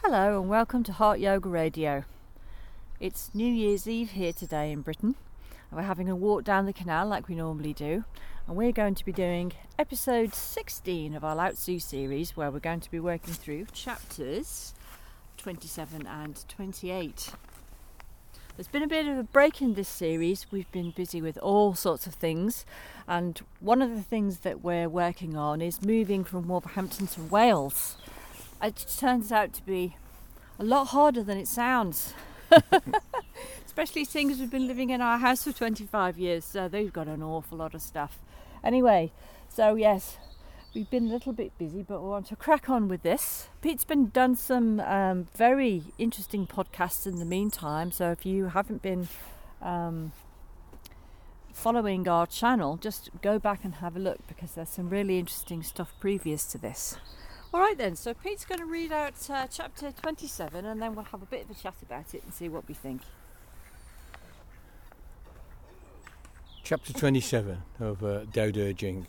Hello and welcome to Heart Yoga Radio. It's New Year's Eve here today in Britain. We're having a walk down the canal like we normally do, and we're going to be doing episode 16 of our Lao Tzu series, where we're going to be working through chapters 27 and 28. There's been a bit of a break in this series. We've been busy with all sorts of things, and one of the things that we're working on is moving from Wolverhampton to Wales. It turns out to be a lot harder than it sounds. Especially seeing as we've been living in our house for 25 years, so they've got an awful lot of stuff. Anyway, so yes, we've been a little bit busy, but we want to crack on with this. Pete's done some very interesting podcasts in the meantime, so if you haven't been following our channel, just go back and have a look, because there's some really interesting stuff previous to this. Alright then, so Pete's going to read out chapter 27, and then we'll have a bit of a chat about it and see what we think. Chapter 27 of Dao De Jing.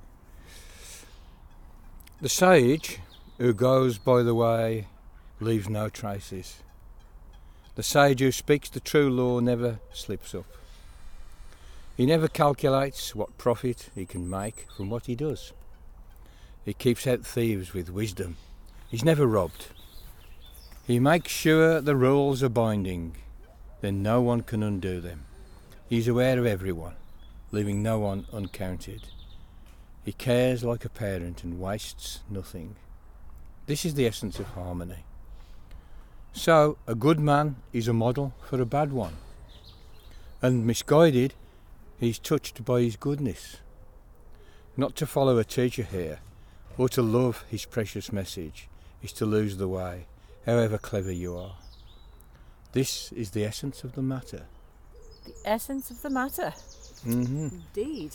The sage who goes by the way leaves no traces. The sage who speaks the true law never slips up. He never calculates what profit he can make from what he does. He keeps out thieves with wisdom. He's never robbed. He makes sure the rules are binding, then no one can undo them. He's aware of everyone, leaving no one uncounted. He cares like a parent and wastes nothing. This is the essence of harmony. So, a good man is a model for a bad one. And misguided, he's touched by his goodness. Not to follow a teacher here, or to love his precious message, is to lose the way, however clever you are. This is the essence of the matter. The essence of the matter. Mm-hmm. Indeed.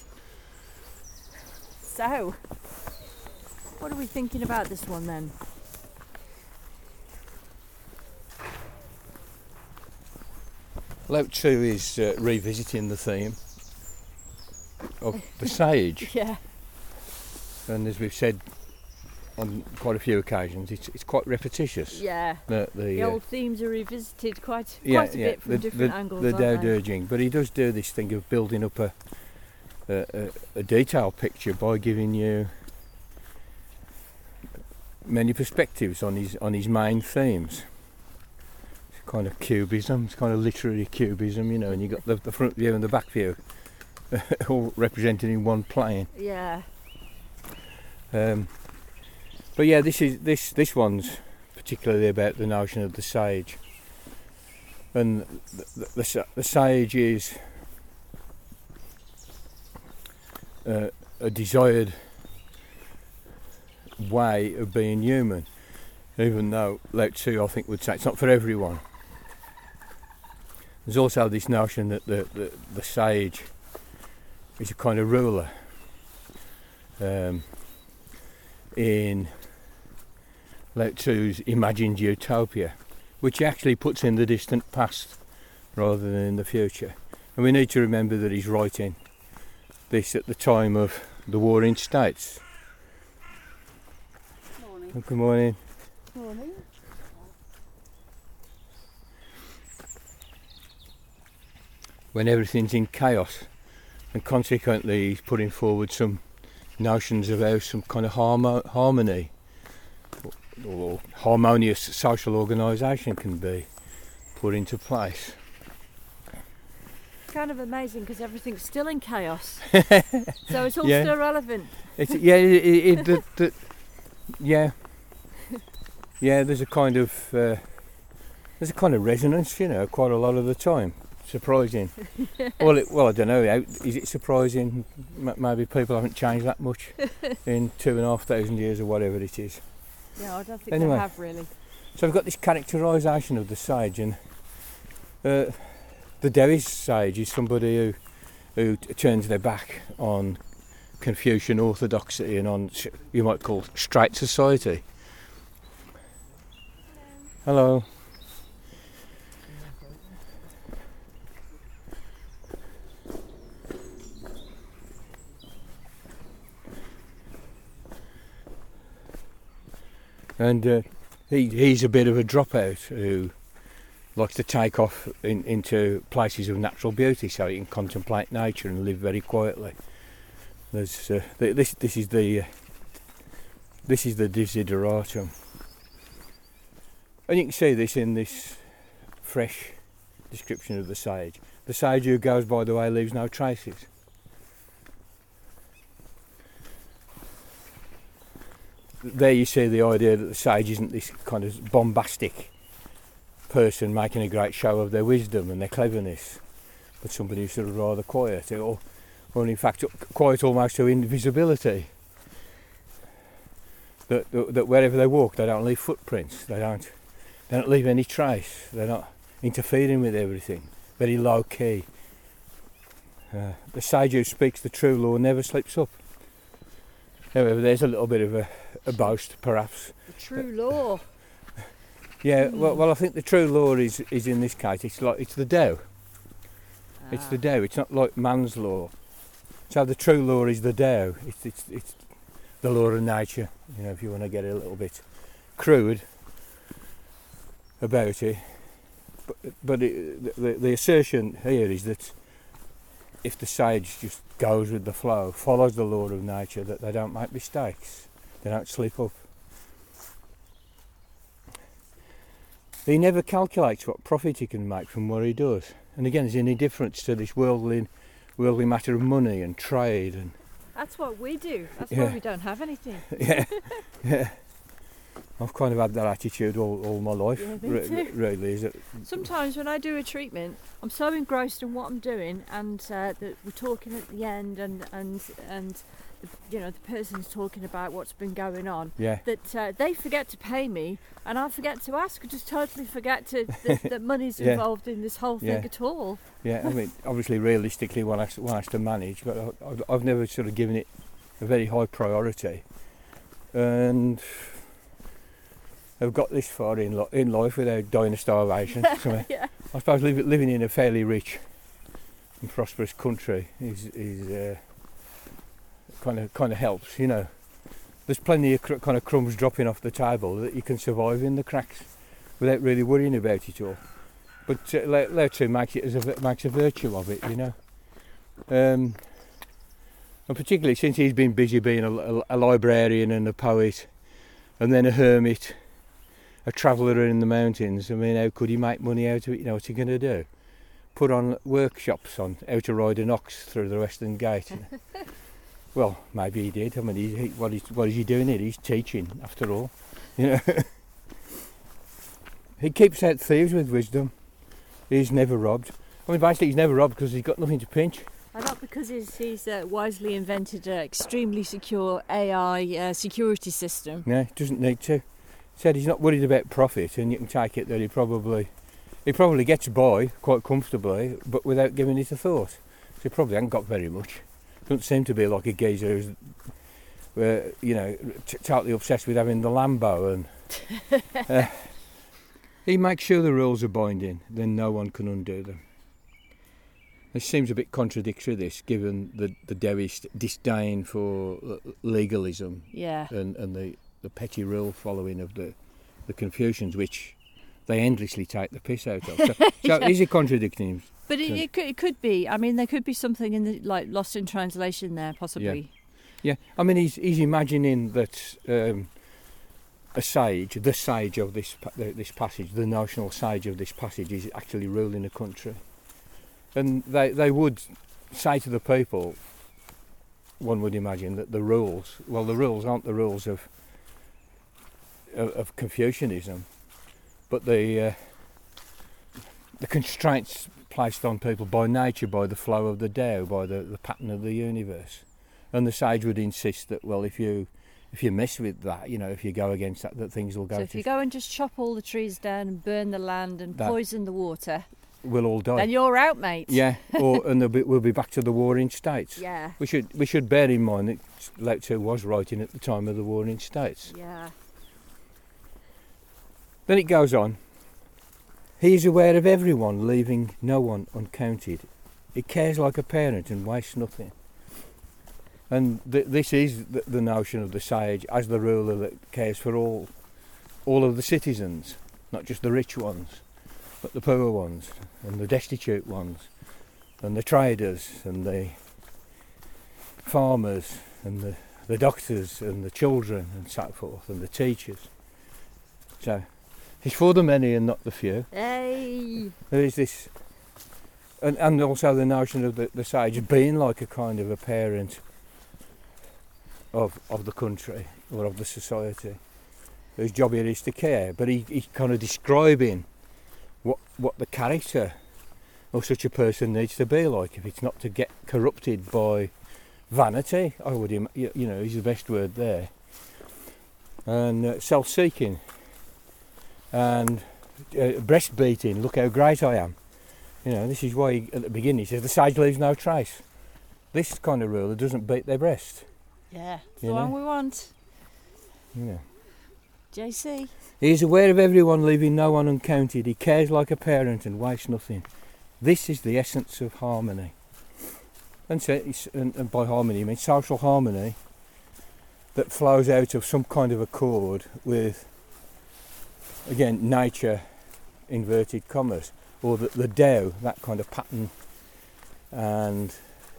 So, what are we thinking about this one then? Lao Tzu is revisiting the theme of the sage. Yeah. And as we've said on quite a few occasions, it's quite repetitious. Yeah. The old themes are revisited quite a bit from different angles. The Dao De Jing, but he does do this thing of building up a detailed picture by giving you many perspectives on his main themes. It's kind of cubism, it's kind of literary cubism, you know, and you got the front view and the back view all represented in one plane. Yeah. But yeah, this one's particularly about the notion of the sage, and the sage is a desired way of being human, even though Lao Tzu, I think, would say it's not for everyone. There's also this notion that the sage is a kind of ruler. In Lao Tzu's imagined utopia, which he actually puts in the distant past rather than in the future. And we need to remember that he's writing this at the time of the war in States. Morning. Good morning. Morning. When everything's in chaos, and consequently he's putting forward some notions of how some kind of harmony or harmonious social organisation can be put into place. It's kind of amazing because everything's still in chaos, so it's all Yeah. still relevant. There's a kind of resonance, you know, quite a lot of the time. Surprising. Well, I don't know. Is it surprising? Maybe people haven't changed that much in 2,500 years or whatever it is. Yeah, I don't think Anyway. they have really. So we've got this characterisation of the sage, and the Taoist sage is somebody who turns their back on Confucian orthodoxy and on, you might call, straight society. Hello. And He's a bit of a dropout who likes to take off into places of natural beauty so he can contemplate nature and live very quietly. This is the desideratum, and you can see this in this fresh description of the sage. The sage who goes by the way leaves no traces. There you see the idea that the sage isn't this kind of bombastic person making a great show of their wisdom and their cleverness, but somebody who's sort of rather quiet, or in fact quiet almost to invisibility. That wherever they walk, they don't leave footprints. They don't leave any trace. They're not interfering with everything. Very low key. The sage who speaks the true law never slips up. However, there's a little bit of a boast, perhaps. The true law. Yeah. Well, I think the true law is in this case. It's the Tao. It's the Tao. It's not like man's law. So the true law is the Tao. It's the law of nature. You know, if you want to get a little bit crude about it. But the assertion here is that if the sage just goes with the flow, follows the law of nature, that they don't make mistakes, they don't slip up. He never calculates what profit he can make from what he does. And again, there's an indifference to this worldly matter of money and trade. And that's what we do. That's why we don't have anything. Yeah. I've kind of had that attitude all my life. Yeah, me too. Really, is it? Sometimes when I do a treatment, I'm so engrossed in what I'm doing, and that we're talking at the end, and you know, the person's talking about what's been going on. Yeah. That they forget to pay me, and I forget to ask. I just totally forget that money's Yeah. involved in this whole thing at all. Yeah. I mean, obviously, realistically, one has to manage, but I've never sort of given it a very high priority, and I've got this far in life without dying of starvation. So Yeah. I suppose living in a fairly rich and prosperous country is kind of helps. You know, there's plenty of kind of crumbs dropping off the table that you can survive in the cracks without really worrying about it all. But Lao Tzu makes a virtue of it. You know, and particularly since he's been busy being a librarian and a poet, and then a hermit, a traveller in the mountains. I mean, how could he make money out of it? You know, what's he going to do? Put on workshops on how to ride an ox through the Western Gate. You know? Well, maybe he did. I mean, what is he doing here? He's teaching, after all. You know, he keeps out thieves with wisdom. He's never robbed. I mean, basically, he's never robbed because he's got nothing to pinch. And not because he's wisely invented an extremely secure AI security system. No, he doesn't need to. Said he's not worried about profit, and you can take it that he probably gets by quite comfortably, but without giving it a thought. So he probably hasn't got very much. Doesn't seem to be like a geezer who's, you know, totally obsessed with having the Lambo, and he makes sure the rules are binding, then no one can undo them. It seems a bit contradictory, this, given the Taoist disdain for legalism, Yeah. and the petty rule following of the Confucians, which they endlessly take the piss out of. So, Yeah. is it contradicting him? But it could be. I mean, there could be something in the lost in translation there, possibly. Yeah. I mean, he's imagining that a sage, the sage of this passage, the notional sage of this passage, is actually ruling a country, and they would say to the people, one would imagine, that the rules aren't the rules of Confucianism, but the constraints placed on people by nature, by the flow of the Tao, by the pattern of the universe. And the sage would insist that, well, if you mess with that, you know, if you go against that things will go. So if you go and just chop all the trees down and burn the land and poison the water, we'll all die. then you're out, mate. Yeah, and we'll be back to the Warring States. Yeah. We should bear in mind that Lao Tzu was writing at the time of the Warring States. Yeah. Then it goes on. He is aware of everyone, leaving no one uncounted. He cares like a parent and wastes nothing. And this is the notion of the sage as the ruler that cares for all all of the citizens, not just the rich ones, but the poor ones, and the destitute ones, and the traders, and the farmers, and the doctors, and the children, and so forth, and the teachers. So, it's for the many and not the few. Hey! There is this, and also the notion of the sage being like a kind of a parent of the country, or of the society, whose job it is to care, but he's kind of describing what the character of such a person needs to be like, if it's not to get corrupted by vanity, I would is the best word there, and self-seeking, and breast-beating, look how great I am. This is why at the beginning he says the sage leaves no trace. This kind of ruler doesn't beat their breast. Yeah, it's the one we want. Yeah. JC. He is aware of everyone, leaving no one uncounted. He cares like a parent and wastes nothing. This is the essence of harmony. And by harmony, I mean social harmony that flows out of some kind of accord with, again, nature, inverted commas, or the Tao, that kind of pattern and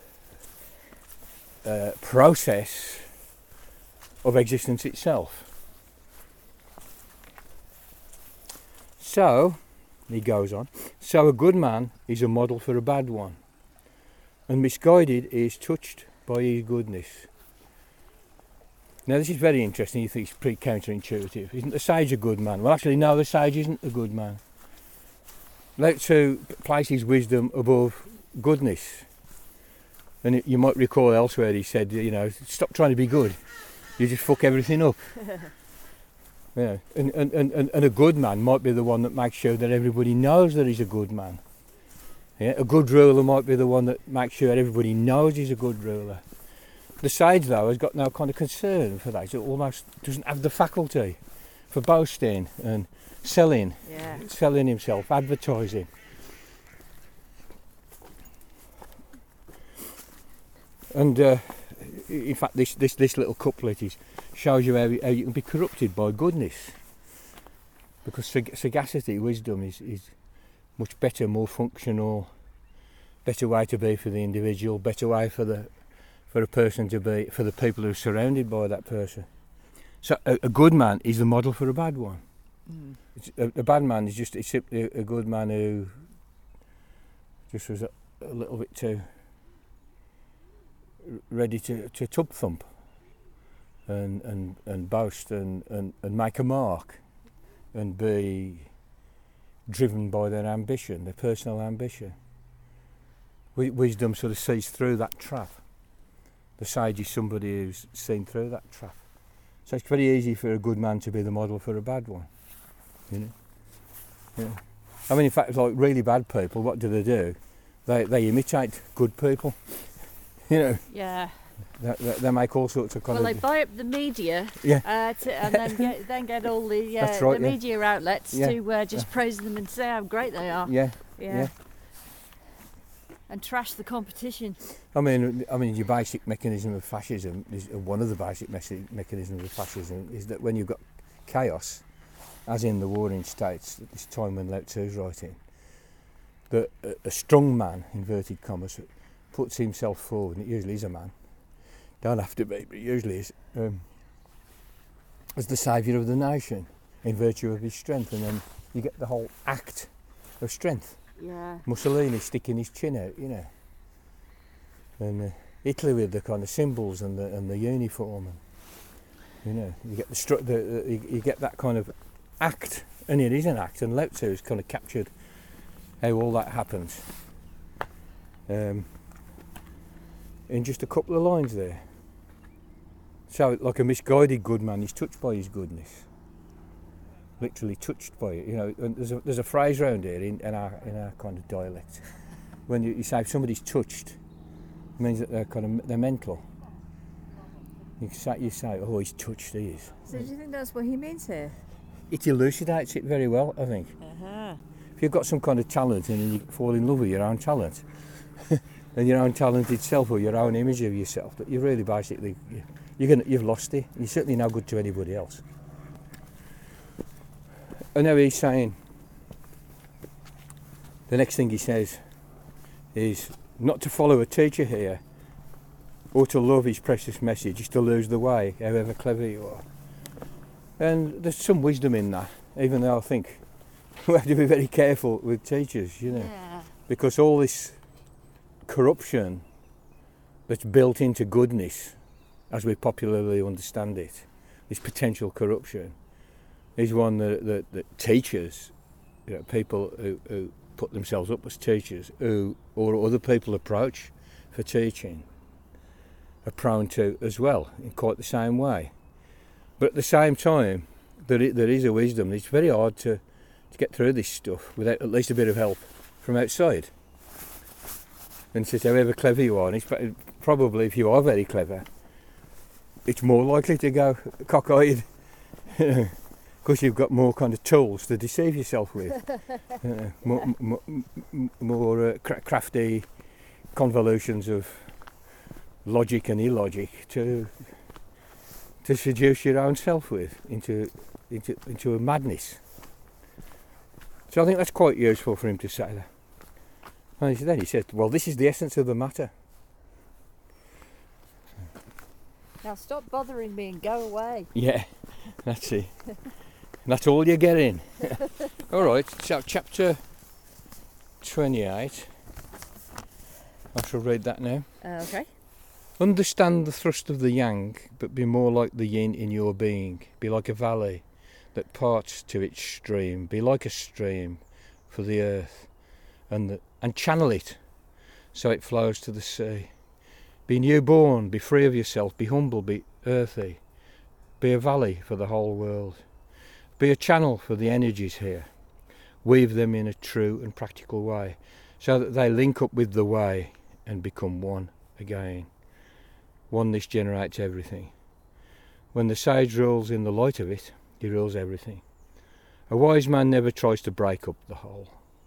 process of existence itself. So, he goes on, so a good man is a model for a bad one, and misguided is touched by his goodness. Now this is very interesting. You think it's pretty counterintuitive. Isn't the sage a good man? Well, actually no, the sage isn't a good man. Lao Tzu places wisdom above goodness. And you might recall elsewhere he said, stop trying to be good. You just fuck everything up. Yeah, and a good man might be the one that makes sure that everybody knows that he's a good man. Yeah, a good ruler might be the one that makes sure everybody knows he's a good ruler. The sage, though, has got no kind of concern for that. He almost doesn't have the faculty for boasting and selling himself, advertising. And in fact, this little couplet shows you how you can be corrupted by goodness, because sagacity, wisdom is much better, more functional, better way to be for the individual, better way for a person to be, for the people who are surrounded by that person. So a good man is the model for a bad one. A bad man is just simply a good man who just was a little bit too ready to tub thump and boast and make a mark and be driven by their ambition, their personal ambition. Wisdom sort of sees through that trap. The sage is somebody who's seen through that trap. So it's very easy for a good man to be the model for a bad one. Yeah. I mean, in fact, like really bad people, what do? They imitate good people. Yeah. They make all sorts of they buy up the media, yeah. And then get all the, right, the media outlets to just Yeah. praise them and say how great they are. Yeah. And trash the competition. I mean, your basic mechanism of fascism is one of the basic mechanisms of fascism is that when you've got chaos, as in the Warring States at this time when Lao Tzu's writing, that a strong man, inverted commas, puts himself forward, and it usually is a man. Don't have to be, but it usually is, as the saviour of the nation, in virtue of his strength, and then you get the whole act of strength. Yeah. Mussolini sticking his chin out, and Italy with the kind of symbols and the uniform, and you get you get that kind of act, and it is an act, and Lao Tzu has kind of captured how all that happens in just a couple of lines there. So, like a misguided good man is touched by his goodness. Literally touched by it, And there's a phrase around here in our kind of dialect. When you say if somebody's touched, it means that they're mental. You say, oh, he's touched, he is. So do you think that's what he means here? It elucidates it very well, I think. Uh-huh. If you've got some kind of talent and you fall in love with your own talent, and your own talent itself, or your own image of yourself, that you really basically you've lost it. You're certainly no good to anybody else. And now he's saying, the next thing he says is not to follow a teacher here or to love his precious message is to lose the way, however clever you are. And there's some wisdom in that, even though I think we have to be very careful with teachers, Yeah. because all this corruption that's built into goodness, as we popularly understand it, this potential corruption, is one that teachers, people who put themselves up as teachers, or other people approach for teaching, are prone to as well, in quite the same way. But at the same time, there is a wisdom. It's very hard to get through this stuff without at least a bit of help from outside. And says, however clever you are, and it's probably, if you are very clever, it's more likely to go cockeyed because you've got more kind of tools to deceive yourself with, more crafty convolutions of logic and illogic to seduce your own self with into a madness. So I think that's quite useful for him to say that. And then he said, well, this is the essence of the matter. Now stop bothering me and go away. Yeah, that's it. That's all you're getting. All right, so chapter 28. I shall read that now. Okay. Understand the thrust of the yang, but be more like the yin in your being. Be like a valley that parts to its stream. Be like a stream for the earth, and channel it so it flows to the sea. Be newborn, be free of yourself, be humble, be earthy. Be a valley for the whole world. Be a channel for the energies here. Weave them in a true and practical way, so that they link up with the way and become one again. Oneness generates everything. When the sage rules in the light of it, he rules everything. A wise man never tries to break up the whole.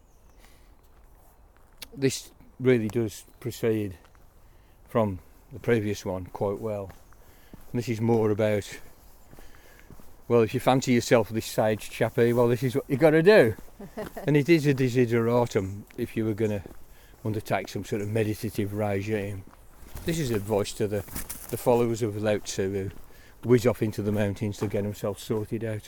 This really does proceed from the previous one quite well. And this is more about, well, if you fancy yourself this sage chappie, well, this is what you've got to do. And it is a desideratum if you were going to undertake some sort of meditative regime. This is advice to the followers of Lao Tzu who whiz off into the mountains to get themselves sorted out.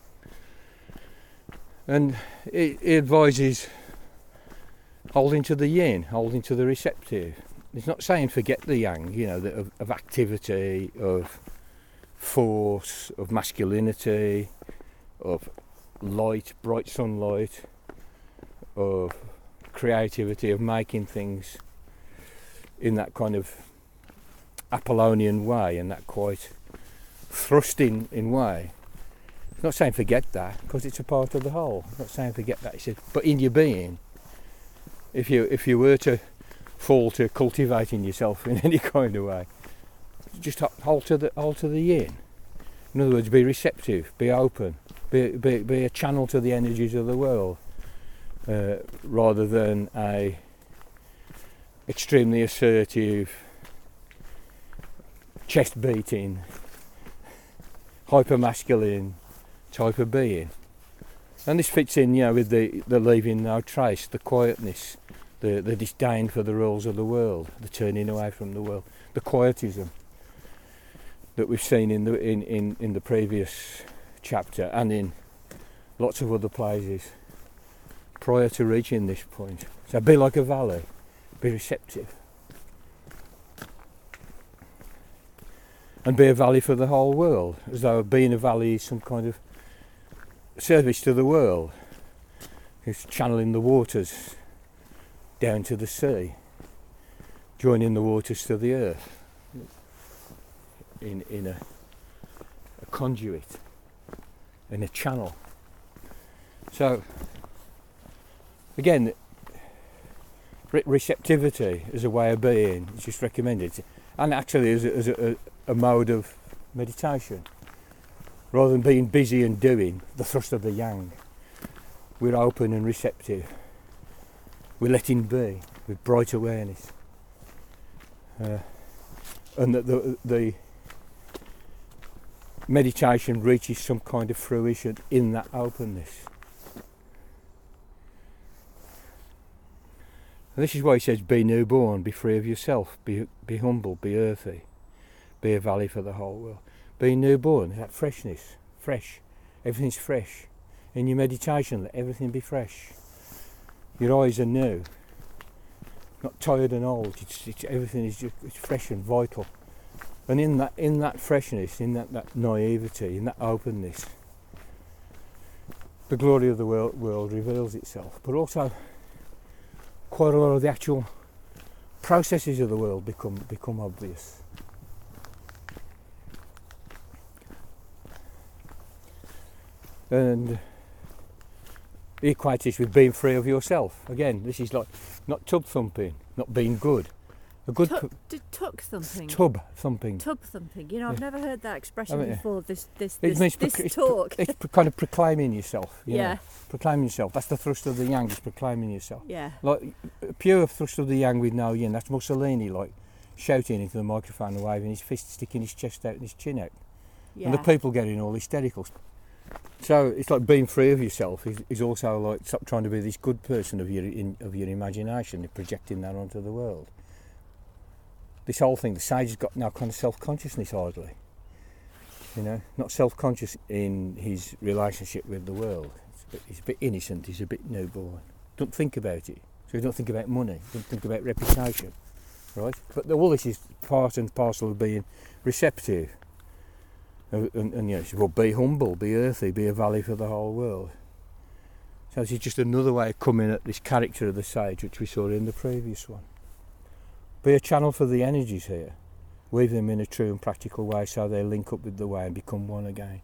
And he advises holding to the yin, holding to the receptive. He's not saying forget the yang, of activity, of force, of masculinity, of light, bright sunlight, of creativity, of making things in that kind of Apollonian way, and that quite thrusting in way. He's not saying forget that, because it's a part of the whole. He's not saying forget that. He said, but in your being, if you were to fall to cultivating yourself in any kind of way, just hold to the yin. In other words, be receptive, be open, be a channel to the energies of the world, rather than a extremely assertive, chest beating, hyper masculine type of being. And this fits in, with the leaving no trace, the quietness, the disdain for the rules of the world, the turning away from the world, the quietism that we've seen in the previous chapter and in lots of other places prior to reaching this point. So be like a valley, be receptive, and be a valley for the whole world, as though being a valley is some kind of service to the world. It's channeling the waters down to the sea, joining the waters to the earth in a conduit, in a channel. So again, receptivity as a way of being is just recommended, and actually as a mode of meditation. Rather than being busy and doing, the thrust of the yang, we're open and receptive. We're letting be with bright awareness, and that the meditation reaches some kind of fruition in that openness. And this is why he says, be newborn, be free of yourself, be humble, be earthy, be a valley for the whole world. Be newborn, that freshness, fresh, everything's fresh. In your meditation, let everything be fresh. Your eyes are new, not tired and old. Everything is just it's fresh and vital. And in that freshness, in that naivety, in that openness, the glory of the world reveals itself. But also, quite a lot of the actual processes of the world become obvious. And he equates this with being free of yourself. Again, this is like not tub thumping, not being good. A good tuck thumping. Tub thumping. Tub thumping. You know, I've never heard that expression Haven't you? before. This talk. It's kind of proclaiming yourself. You Yeah. know? Proclaiming yourself. That's the thrust of the yang. Is proclaiming yourself. Yeah. Like pure thrust of the yang with no yin. That's Mussolini, like shouting into the microphone and waving his fist, sticking his chest out and his chin out, Yeah. and the people getting all hysterical. So it's like being free of yourself is also like stop trying to be this good person of your imagination and projecting that onto the world. This whole thing, the sage has got now kind of self-consciousness hardly. You know, not self-conscious in his relationship with the world. He's a bit innocent, he's a bit newborn. Don't think about it. So he don't think about money, don't think about reputation, right? But all this is part and parcel of being receptive. And you know, well, be humble, be earthy, be a valley for the whole world. So this is just another way of coming at this character of the sage, which we saw in the previous one. Be a channel for the energies here. Weave them in a true and practical way so they link up with the way and become one again.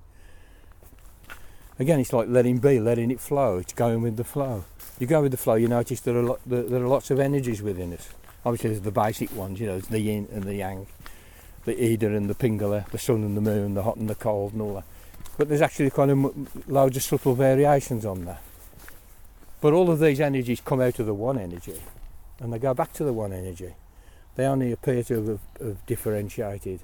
Again, it's like letting be, letting it flow. It's going with the flow. You go with the flow, you notice there are lots of energies within us. Obviously there's the basic ones, you know, there's the yin and the yang, the Ida and the Pingala, the sun and the moon, the hot and the cold and all that. But there's actually kind of loads of subtle variations on that. But all of these energies come out of the one energy and they go back to the one energy. They only appear to have differentiated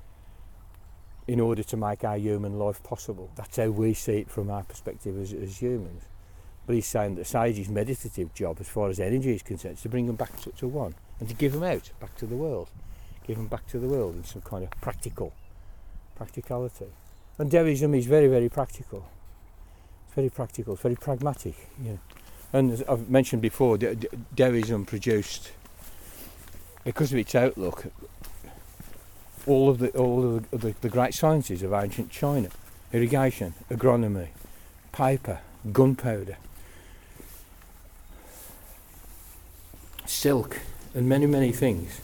in order to make our human life possible. That's how we see it from our perspective as humans. But he's saying that the sage's meditative job as far as energy is concerned is to bring them back to one and to give them out back to the world. Give them back to the world in some kind of practicality. And Taoism is very, very practical. It's very practical, it's very pragmatic. Yeah. And as I've mentioned before, Taoism produced, because of its outlook, all of the great sciences of ancient China: irrigation, agronomy, paper, gunpowder, silk, and many, many things,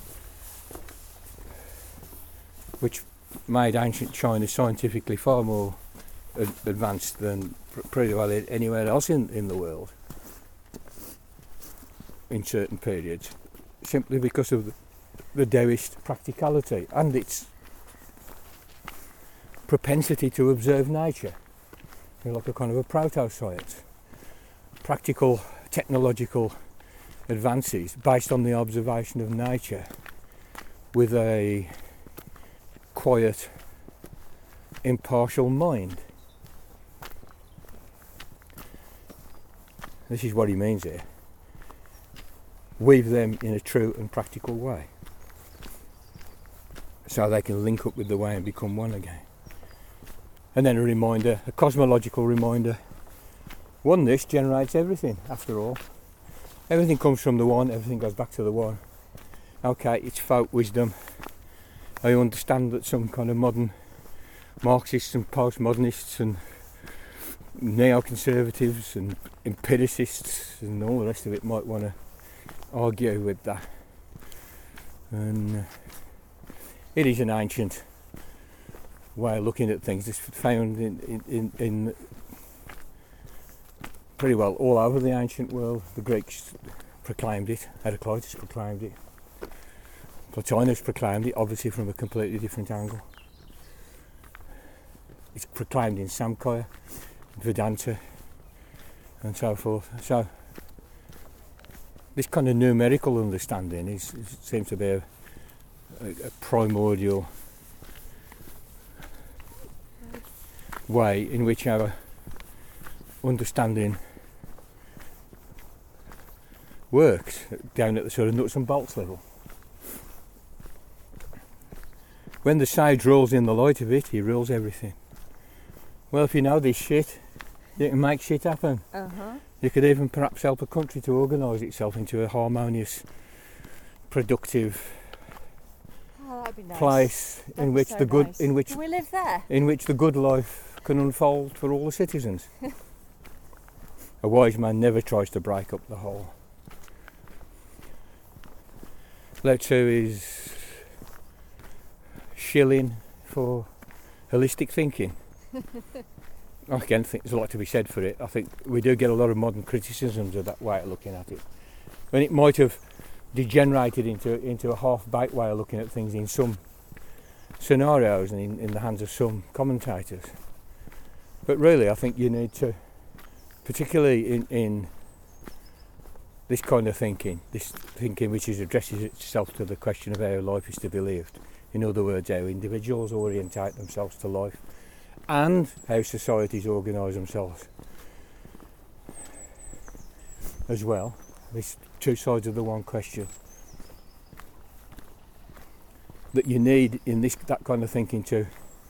which made ancient China scientifically far more advanced than pretty well anywhere else in the world in certain periods, simply because of the Taoist practicality and its propensity to observe nature. They're like a kind of a proto-science. Practical, technological advances based on the observation of nature with a quiet, impartial mind. This is what he means here. Weave them in a true and practical way so they can link up with the way and become one again. And then a reminder, a cosmological reminder. Oneness generates everything, after all. Everything comes from the one, everything goes back to the one. Okay, it's folk wisdom. I understand that some kind of modern Marxists and postmodernists and neoconservatives and empiricists and all the rest of it might want to argue with that. And it is an ancient way of looking at things. It's found in pretty well all over the ancient world. The Greeks proclaimed it, Heraclitus proclaimed it, Plotinus proclaimed it, obviously from a completely different angle. It's proclaimed in Samkhya, Vedanta, and so forth. So this kind of numerical understanding seems to be a way in which our understanding works down at the sort of nuts and bolts level. When the sage rolls in the light of it, he rules everything. Well, if you know this shit, you can make shit happen. You could even perhaps help a country to organise itself into a harmonious, productive that'd be nice. place in which the good, nice. in which Can we live there? in which the good life can unfold for all the citizens. A wise man never tries to break up the whole. Lao Tzu is shilling for holistic thinking. Again, I think there's a lot to be said for it. I think we do get a lot of modern criticisms of that way of looking at it. When it might have degenerated into a half-baked way of looking at things in some scenarios and in the hands of some commentators. But really, I think you need to, particularly in this kind of thinking, this thinking which addresses itself to the question of how life is to be lived. In other words, how individuals orientate themselves to life and how societies organise themselves as well. There's two sides of the one question. That you need in that kind of thinking to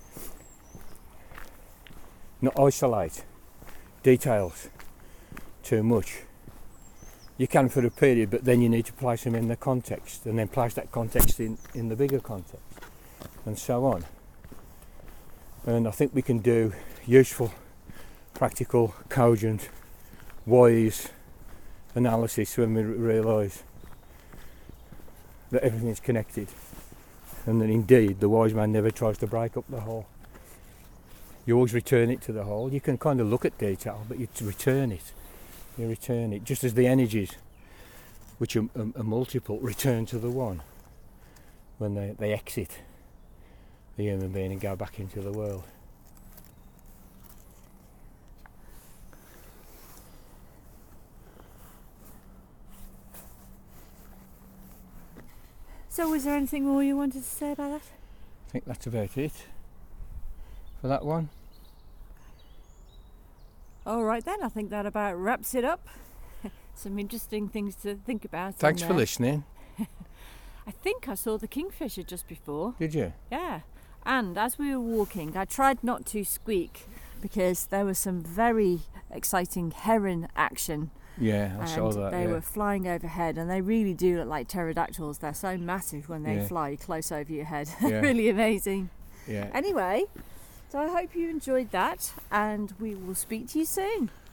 not isolate details too much. You can for a period, but then you need to place them in the context, and then place that context in the bigger context, and so on. And I think we can do useful, practical, cogent, wise analysis when we realise that everything is connected, and that indeed the wise man never tries to break up the whole. You always return it to the whole. You can kind of look at detail, but you return it. You return it, just as the energies, which are multiple, return to the one when they exit the human being and go back into the world. So was there anything more you wanted to say about that? I think that's about it for that one. All right then, I think that about wraps it up. Some interesting things to think about. Thanks for listening. I think I saw the kingfisher just before. Did you? Yeah. And as we were walking, I tried not to squeak because there was some very exciting heron action. Yeah, I saw that. They were flying overhead, and they really do look like pterodactyls. They're so massive when they fly close over your head. Yeah. Really amazing. Yeah. Anyway, so I hope you enjoyed that, and we will speak to you soon.